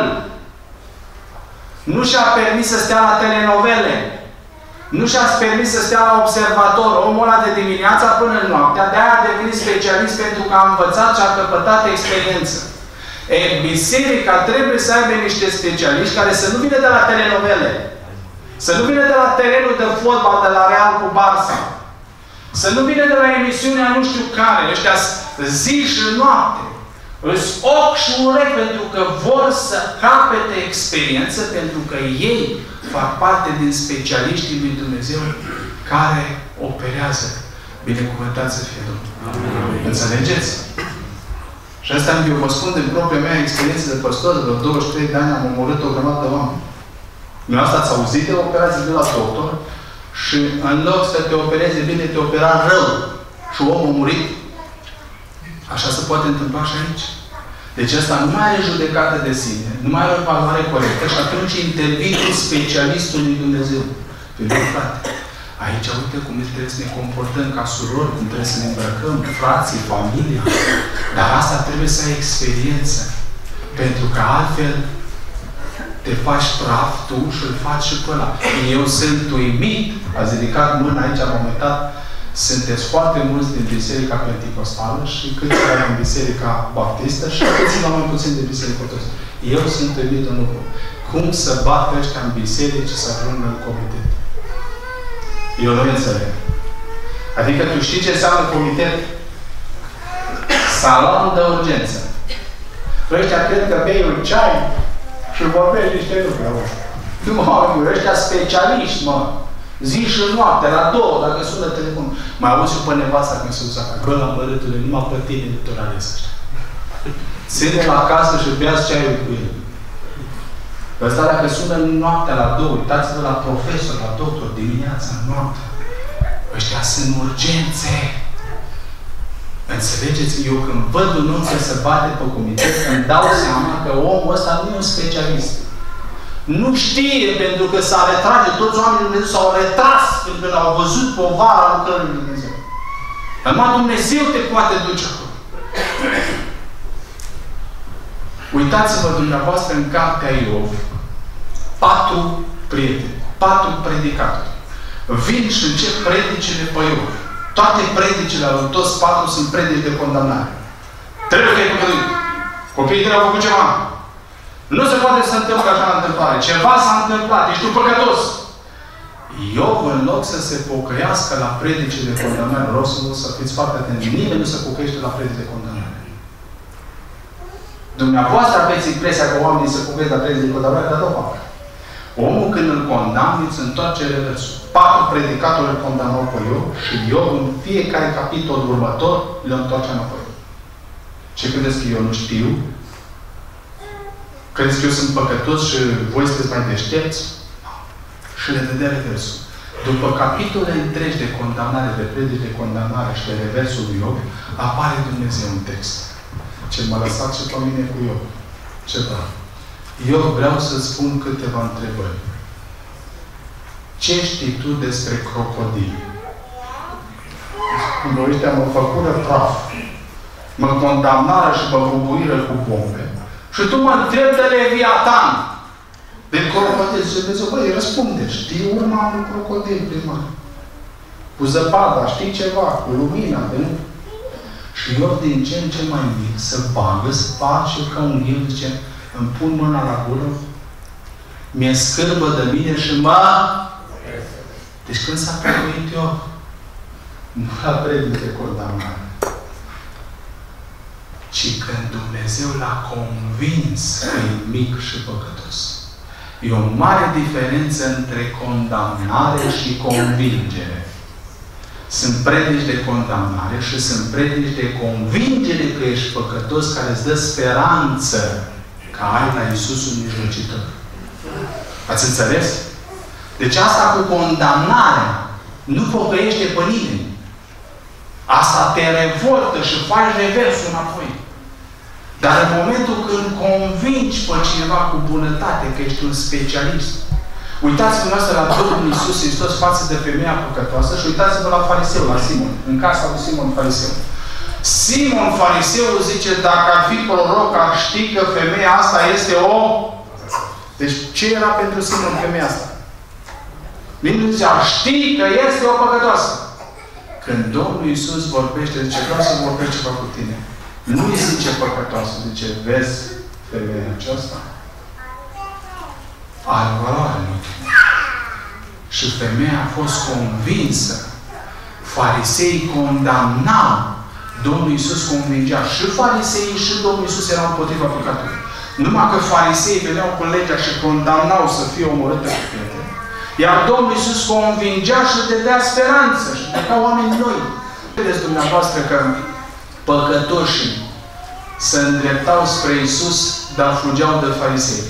Nu și-a permis să stea la telenovele. Nu și-a permis să stea la observator. Omul ăla de dimineața până noaptea, de-aia a devenit specialist pentru că a învățat și a căpătat experiență. Biserica trebuie să aibă niște specialiști care să nu vină de la telenovele. Să nu vină de la terenul de fotbal de la Real cu Barça. Să nu vină de la emisiunea nu știu care. Ăștia zi și noapte. Îți ochi și urechi pentru că vor să capete experiență, pentru că ei fac parte din specialiștii lui Dumnezeu care operează. Binecuvântat să fie Domnul. Înțelegeți? Și asta eu vă spun din propria mea experiență de păstor, de 23 de ani am omorât o grămadă de oameni. Dumneavoastră ați auzit de operații de la doctor și în loc să te opereze bine, te opera rău. Și omul a murit. Așa se poate întâmpla și aici. Deci asta nu mai are judecată de sine, nu mai are o valoare corectă și atunci intervine specialistul lui Dumnezeu. Pentru frate, aici uite cum trebuie să ne comportăm ca surori, cum trebuie să ne îmbrăcăm, frații, familia. Dar asta trebuie să ai experiență. Pentru că altfel te faci praf tu și îl faci și pe ăla. Eu sunt uimit. Ați ridicat mâna aici, am momentat. Sunteți foarte mulți din Biserica Penticostală și câțiva din Biserica Baptistă și câțiva mai puțin din Biserica Ortodoxă. Eu sunt uimit în lucru. Cum să bată ăștia în biserici și să ajungă în comitet? Eu nu înțeleg. Adică tu știi ce înseamnă comitet? Salon de urgență. Ăștia cred că bei un ceai și vorbești niște lucruri. Nu mă auguri, ăștia specialiști, mă. Zi și noapte, la 2, dacă sună telefonul. Mai auzi și pe nevasta când se duce acasă. Că la mărâtule, numai pe tine de toralezi ăștia. Ține la casă și beați ceaiul cu el. Ăsta dacă sună noaptea la 2, uitați-vă la profesor, la doctor, dimineața, noaptea. Ăștia sunt urgențe. Înțelegeți? Eu când văd un om că se bate pe comitet, îmi dau seama că omul ăsta nu e un specialist. Nu știe, pentru că s-a retrage, toți oamenii lui Dumnezeu s-au retras pentru că l-au văzut povara lucrării lui Dumnezeu. Numai Dumnezeu te poate duce acolo. Uitați-vă dumneavoastră în cartea Iov, 4 prieteni, 4 predicatori. Vin și încep predicile pe Iov. Toate predicile lui toți 4 sunt predici de condamnare. Trebuie că e păcătuit. Copiii tăi au făcut ceva. Nu se poate să întâmple așa în întâmplare. Ceva s-a întâmplat. Ești tu păcătos. Iov, în loc să se pocăiască la predici de condamnare, rog să fiți foarte atenți. Nimeni nu se pocăiește la predici de condamnare. Dumneavoastră aveți impresia că oamenii se pocăiesc la predici de condamnare, dar nu fac. Omul când îl condamnă, îți întoarce reversul. 4 predicatori îl condamnau pe Iov și Iov în fiecare capitol următor le întoarce înapoi. Ce credeți că eu nu știu? Credeți că eu sunt păcătos și voi sunteți mai deștepți? Și le dădea reversul. După capitole întregi de condamnare, de predici de condamnare și de reversul lui Iov, apare Dumnezeu în text. Ce m-a lăsat și pe mine cu Iov. Ceva. Eu vreau să spun câteva întrebări. Ce știi tu despre crocodili? Când ăștia mă făcură praf, mă condamnară și mă bubuiră cu bombe. Și tu mă întrebi de Leviatan. De crocodil. Și Dumnezeu, băi, răspunde. Știi urma unui crocodil primar. Cu zăpada, știi ceva, cu lumina, de nu? Și eu din ce în ce mai mic să bagă, să face ca un el, zice, îmi pun mâna la gură, mi-e scârbă de mine și mă... Deci când s-a păcăit eu, nu la predici de condamnare, ci când Dumnezeu l-a convins că e mic și păcătos. E o mare diferență între condamnare și convingere. Sunt predici de condamnare și sunt predici de convingere că ești păcătos, care îți dă speranță că ai la Iisus un mijlocitor. Ați înțeles? Deci asta cu condamnarea nu pocăiește pe nimeni. Asta te revoltă și faci reversul înapoi. Dar în momentul când convingi pe cineva cu bunătate că ești un specialist Uitați-vă dumneavoastră la Domnul Iisus Hristos față de femeia păcătoasă și uitați-vă la fariseu, la Simon, în casa lui Simon fariseu. Simon fariseul zice, dacă ar fi proroc, ar ști că femeia asta este o... Deci ce era pentru Simon femeia asta? Bine zice, ar ști că este o păcătoasă. Când Domnul Iisus vorbește, zice, vreau să vorbesc ceva cu tine. Nu îi zice păcătoasă, zice, vezi femeia aceasta? Are valoare în ochii. Și femeia a fost convinsă. Fariseii condamnau. Domnul Iisus convingea. Și fariseii și Domnul Iisus erau împotriva păcatului. Numai că fariseii veneau cu legea și condamnau să fie omorâte cu pietre. Iar Domnul Iisus convingea și dădea speranță. Și ca oameni noi. Vedeți dumneavoastră că păcătoșii se îndreptau spre Iisus, dar fugeau de farisei.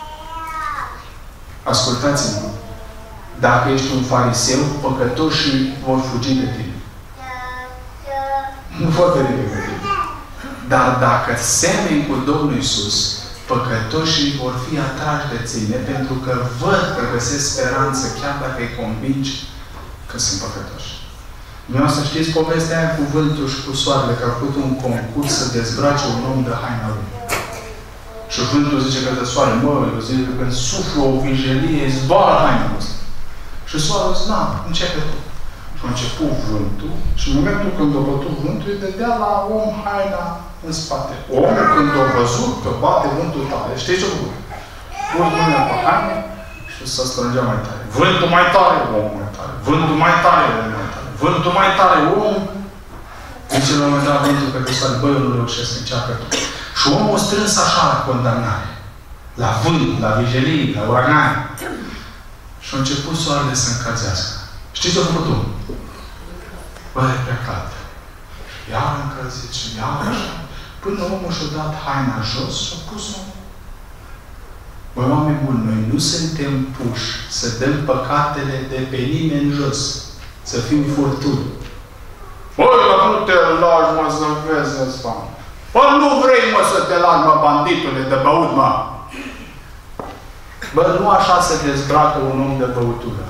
Ascultați-mă. Dacă ești un fariseu, păcătoșii vor fugi de tine. Nu vor veni pe tine. Dar dacă semeni cu Domnul Iisus, păcătoșii vor fi atrași de tine pentru că văd că găsesc speranță chiar dacă îi convingi că sunt păcătoși. Dumneavoastră știți povestea aia cu vântul și cu soarele, că a făcut un concurs să dezbrace un om de haina lui. Și vântul zice că de soare, zice că când suflă o vijelie, zboară haina noastră. Și soarele zice, na, începe tu. Și a început vântul și în momentul când a bătut vântul, îi dădea la om haina în spate. Omul când a văzut că bate vântul tare, știi ce a făcut? Pus mâna pe haine și să strângea mai tare. Vântul mai tare, omul mai tare. Vântul mai tare, omul mai tare. Vântul mai tare, omul. Zice la un moment dat vântul că soare, băi, eu nu reușesc să încearcă tu. Și omul a strâns așa la condamnare. La vânt, la vijelii, la uragane. Și a început soarele să încălzească. Știți ce a făcut omul? Băi, prea cald. Iar încălzit și iar așa. Până omul și-a dat haina jos și a pus-o. Băi, oameni buni, noi nu suntem puși să dăm păcatele de pe nimeni jos. Să fim furtuni. Băi, dacă nu te lași, mă, să vezi ăsta. Bă, nu vrei, mă, să te lași, mă, banditule, de băut, mă. Bă, nu așa se dezbracă un om de băutură.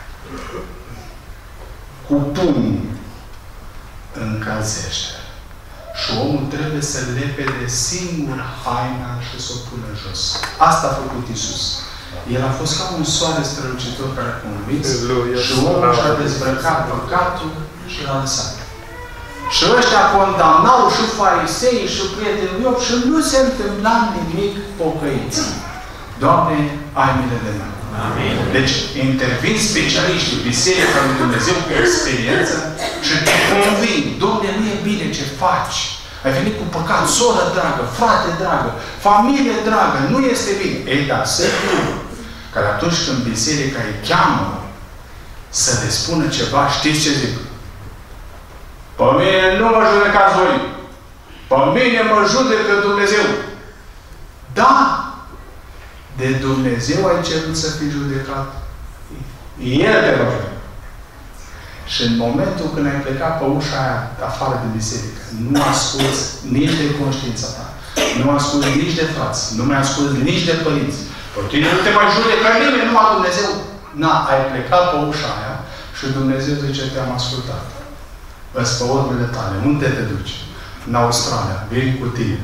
Cu pumnul încălzește. Și omul trebuie să lepede singur haina și să o pună jos. Asta a făcut Iisus. El a fost ca un soare strălucitor care a convins și omul și-a dezbrăcat păcatul și l-a lăsat. Și ăștia condamnau și farisei și prietenii Iov și nu se întâmpla nimic pocăiți. Doamne, ai milă de noi. Amin. Deci intervin specialiștii, Biserica lui Dumnezeu cu experiență și te convin. Doamne, nu e bine ce faci. Ai venit cu păcat, soră dragă, frate dragă, familie dragă, nu este bine. Ei, da, sigur că atunci când Biserica îi cheamă să le spună ceva, știți ce zic? Pe mine nu mă judecați voi. Pe mine mă judecă Dumnezeu. Da! De Dumnezeu ai cerut să fii judecat. El te va judeca. Și în momentul când ai plecat pe ușa aia afară de biserică, nu asculți nici de conștiința ta. Nu asculți nici de frați. Nu mai asculți nici de părinți. Pe tine nu te mai judecă nimeni, numai Dumnezeu. Na, ai plecat pe ușa aia și Dumnezeu zice, te-am ascultat. Îți pe urmele tale. Unde te duci? În Australia. Vin cu tine.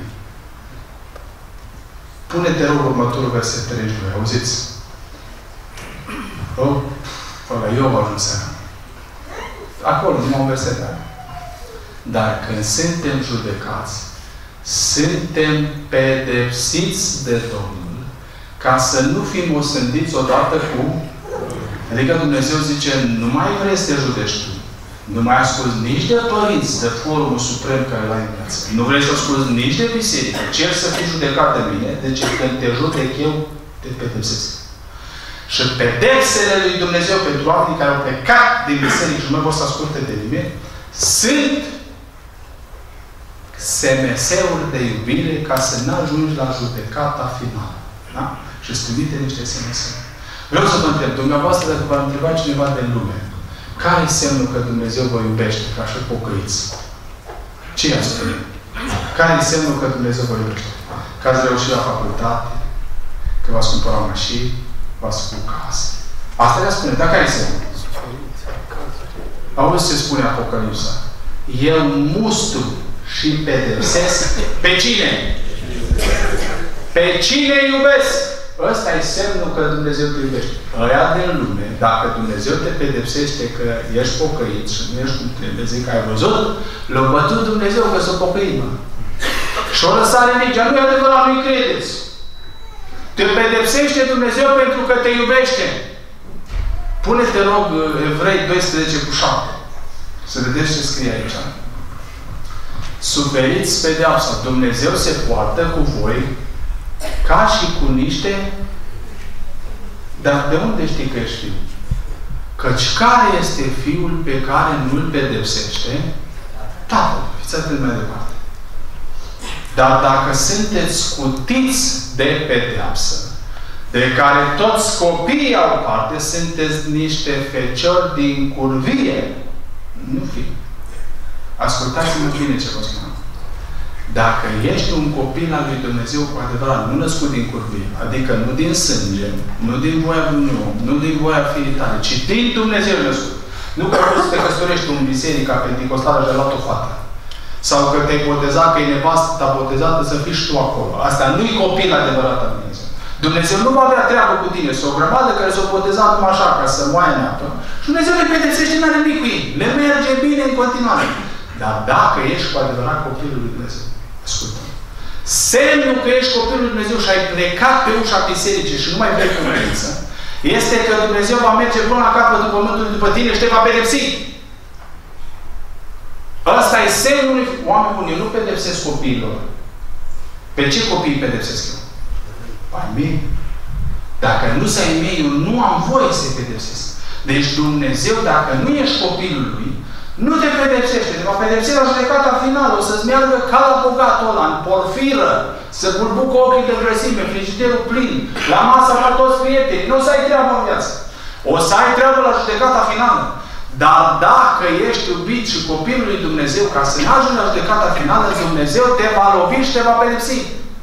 Pune-te rog următorul verset 32. Auziți? Oh, ăla Iov ajunsea. Acolo, numai un verset. Dar când suntem judecați, suntem pedepsiți de Domnul ca să nu fim osândiți odată cu... Adică Dumnezeu zice, nu mai vrei să te judești tu. Nu mai asculți nici de părinți, de forumul suprem care l-ai în viață. Nu vrei să asculți nici de biserică. Cer să fii judecat de mine, deci când te judec eu, te pedepsesc. Și pedepsele lui Dumnezeu pentru oamenii care au plecat din biserică și nu mai vor să asculte de nimeni, sunt SMS-uri de iubire ca să nu ajungi la judecata finală. Da? Și îți trimite niște SMS-uri. Vreau să vă întreb, dumneavoastră, dacă v-a întrebat cineva din lume, care e semnul că Dumnezeu vă iubește ca și pocăiți? Ce i-a spune? Care e semnul că Dumnezeu vă iubește? Că ați reușit la facultate, că v-ați cumpărat mașini, v-ați făcut casă. Asta le spune. Dar care este? Auzi ce spune Apocalipsa? Eu mustru și pedepsesc pe cine? Pe cine iubesc? Ăsta e semnul că Dumnezeu te iubește. Ăia din lume, dacă Dumnezeu te pedepsește că ești pocăit și nu ești cum trebuie, zic că ai văzut, l-a bătut Dumnezeu că s-a pocăit, mă. Și o lăsa religia. Nu e adevărat, nu-i credeți. Te pedepsește Dumnezeu pentru că te iubește. Pune-te, rog, Evrei 12:7. Să vedeți ce scrie aici. Suferiți pedeapsa. Dumnezeu se poartă cu voi ca și cu niște... Dar de unde știi că ești fiu? Căci care este fiul pe care nu-l pedepsește? Tatăl. Fiți atent mai departe. Dar dacă sunteți scutiți de pedeapsă, de care toți copiii au parte, sunteți niște feciori din curvie. Nu fi. Ascultați-mă bine ce vă spun. Dacă ești un copil al lui Dumnezeu cu adevărat, nu născut din curvie, adică nu din sânge, nu din voia unui om, nu din voia firii tale, ci din Dumnezeu născut. Nu că poți să te căsătorești în biserica pentecostală și ai luat o fată. Sau că te-ai botezat, că e nevastă ta botezată, să fii și tu acolo. Asta nu-i copil adevărat al Dumnezeu. Dumnezeu nu va avea treabă cu tine. Sunt o grămadă care s-au botezat numai așa, ca să moaie în apă. Și Dumnezeu le pedepsește, n-are nimic cu ei. Le merge bine în continuare. Dar dacă ești cu adevărat copilul lui Dumnezeu, ascultă. Semnul că ești copilul lui Dumnezeu și ai plecat pe ușa bisericii și nu mai vrei credință, este că Dumnezeu va merge până la capătul pământului după tine și te va pedepsi. Ăsta e semnul. Oameni buni, eu nu pedepsesc copiilor. Pe ce copii pedepsesc eu? Ai mei. Dacă nu sunt ai mei, eu nu am voie să-i pedepsesc. Deci Dumnezeu, dacă nu ești copilul lui, nu te pedepsește. Te va pedepsi la judecata finală. O să-ți meargă ca la bogatul ăla, în porfiră, să bulbucă ochii de grăsime, frigiderul plin, la masă ca toți prietenii. Nu o să ai treabă în viață. O să ai treabă la judecata finală. Dar dacă ești iubit și copilul lui Dumnezeu, ca să ne ajungi la judecata finală, Dumnezeu te va lovi și te va pedepsi.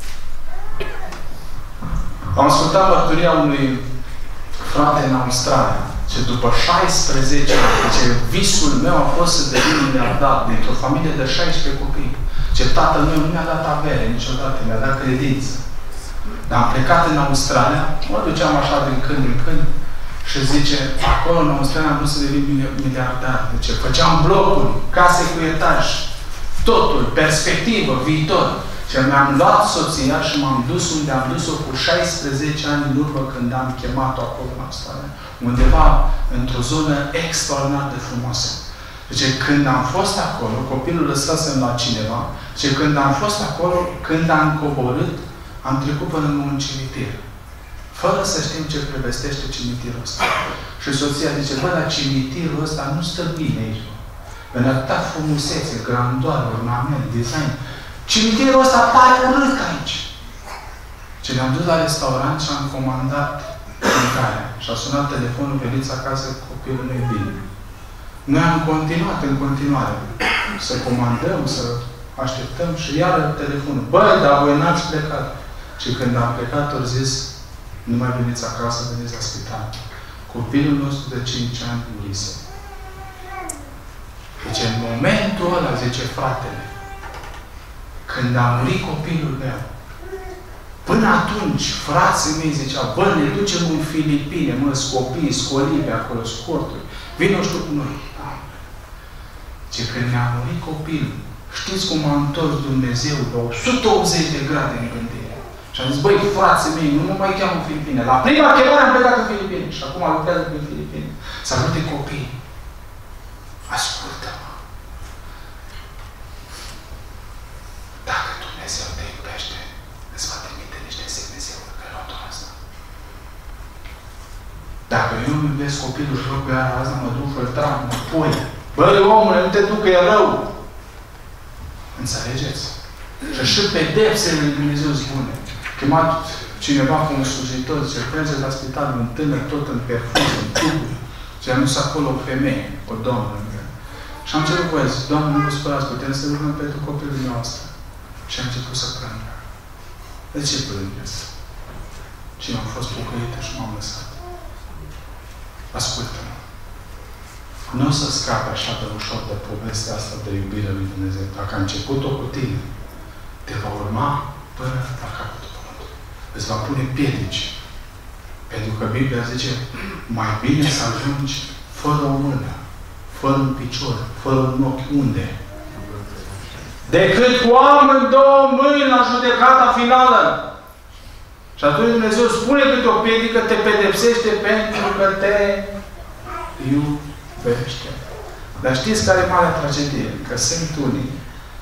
Am ascultat mărturia unui frate în Australia. Și după 16 ani, ce visul meu a fost să devin miliardar dintr-o familie de 16 copii. Ce tatăl meu nu mi-a dat avere niciodată, mi-a dat credință. Dar am plecat în Australia, mă duceam așa din când în când și zice, acolo în Australia am vrut să devin miliardar. Deci făceam blocuri, case cu etaj, totul, perspectivă, viitor. Și mi-am luat soția și m-am dus unde am dus-o cu 16 ani în urmă când am chemat-o acolo în Australia. Undeva într-o zonă extraordinar de frumoasă. Deci când am fost acolo, copilul lăsasem la cineva, și când am fost acolo, când am coborât, am trecut până în un cimitir. Fără să știm ce prevestește cimitirul ăsta. Și soția zice, bă, dar cimitirul ăsta nu stă bine aici. În atâta frumusețe, grandoare, ornament, design. Cimitirul ăsta pare urât aici. Și ne-am dus la restaurant și am comandat mâncare. Și a sunat telefonul, veniți acasă, copilul nu e bine. Noi am continuat în continuare. Să comandăm, să așteptăm și iară telefonul. Băi, dar voi n-ați plecat. Și când am plecat, au zis, nu mai veniți acasă, veniți la spital. Copilul nostru de 5 ani murise. Deci în momentul ăla, zice fratele, când a murit copilul meu, până atunci, frații mei ziceau, bă, ne ducem în Filipine, mă, scopii, scolii pe acolo, scorturi. Vino și tu cu noi. Ce când mi-a murit copilul, știți cum a întors Dumnezeu de 180 de grade în gândire. Și am zis, băi, frații mei, nu mă mai cheamă în Filipine. La prima chemare am plecat în Filipine. Și acum lucrează în Filipine. Salute copii. Ascultă-mă. Dacă Dumnezeu te iubește, îți va trimite niște semne pe lotul ăsta. Dacă eu îmi iubesc copilul și rog pe iară asta, mă duc, îl trag, mă pui. Băi, omule, nu te duc, că e rău. Înțelegeți? Și pedepsele lui Dumnezeu spune. Chemat cineva cu un slujitor, zice, mergeți la spital, un tânăr tot în perfum, în tuburi. Și am dus acolo o femeie, o doamnă. Și am cerut voie, zic, Doamne, nu vă spărați, putem să rugăm pentru copilul nostru. Și am început să plâng. De ce plângeți? Și am fost pocăită și m-am lăsat. Ascultă-mă. Nu o să scape așa de ușor de povestea asta de iubire lui Dumnezeu. Dacă a început-o cu tine, te va urma până la capătul pământului. Îți va pune piedici. Pentru că Biblia zice, mai bine să ajungi fără o mână, fără un picior, fără un ochi. Unde? Decât cu amândouă mâini la judecata finală. Și atunci Dumnezeu spune câte o piedică, te pedepsește pentru că te iubește. Dar știți care e marea tragedie? Că sunt unii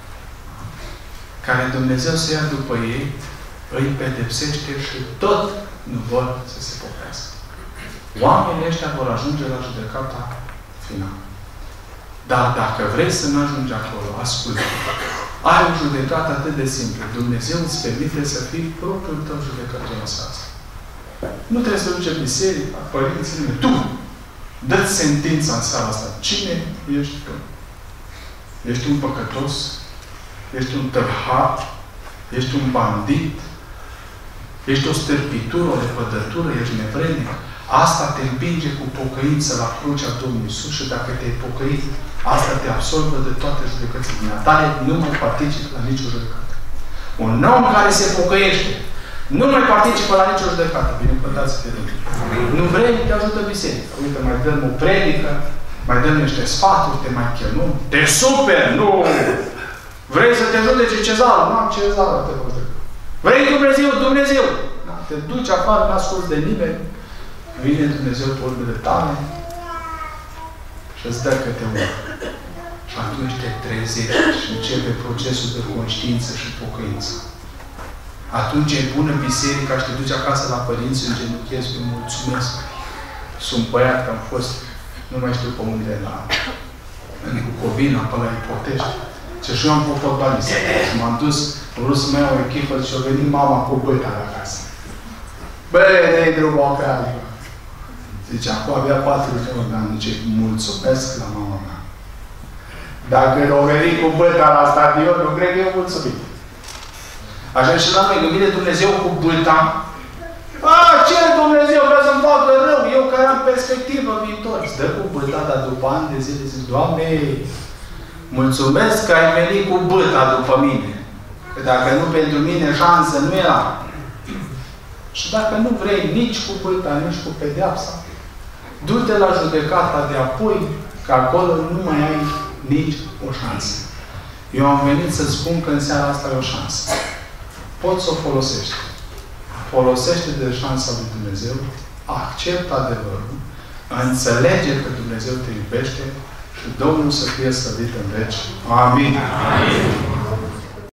care Dumnezeu se ia după ei, îi pedepsește și tot nu vor să se pocăiască. Oamenii ăștia vor ajunge la judecata finală. Dar dacă vrei să nu ajungi acolo, ascultă. Ai o judecată atât de simplă. Dumnezeu îți permite să fii propriul tău judecător în seara asta. Nu trebuie să duci în biserică, părinții, tu! Dă-ți sentința în seara asta. Cine ești tu? Ești un păcătos? Ești un tărhat? Ești un bandit? Ești o stârpitură, o lepădătură? Ești nevrednic? Asta te împinge cu pocăință la crucea Domnului Iisus și dacă te-ai pocăit, asta te absolvă de toate judecățile tale, nu mai participă la nicio judecată. Un om care se pocăiește nu mai participă la nicio judecată. Binecuvântați-te de mine. Nu vrei, te ajută biserica. Uite, mai dăm o predică, mai dăm niște sfaturi, te mai chelăm. Te super! Nu! Vrei să te judece cezarul? Nu am cezarul, te văd. Vrei Dumnezeu? Dumnezeu! Da? Te duci afară, n-asculți de nimeni. Vine Dumnezeu pe urmele tale și îți dă câte una. Și atunci te trezești și începe procesul de conștiință și pocăință. Atunci e bună biserica și te duci acasă la părinți, îngenunchezi, îi mulțumesc. Sunt băiat că am fost, nu mai știu pe unde, în Bucovina, pe la Ipotești. Și eu am fost fotbalist. Și m-am dus, am vrut să mai iau o echipă și a venit mama cu băta la casă. Bă, dă-i drumul acasă. Zice, acum avea 4 ani. Zice, mulțumesc la mama mea. Dacă l-au venit cu băta la stadion, nu cred că eu mulțumit. Așa și la noi, când vine Dumnezeu cu băta, ce Dumnezeu vrea să-mi facă rău? Eu care am perspectivă viitor. Îți dă cu băta, dar după ani de zile zic, Doamne, mulțumesc că ai venit cu băta după mine. Că dacă nu pentru mine, șansă nu era. Și dacă nu vrei nici cu băta, nici cu pedeapsa, du-te la judecata de apoi, că acolo nu mai ai nici o șansă. Eu am venit să spun că în seara asta e o șansă. Poți să o folosești. Folosește de șansa lui Dumnezeu, acceptă adevărul, înțelege că Dumnezeu te iubește și Domnul să fie slăvit în veci. Amin. Amin.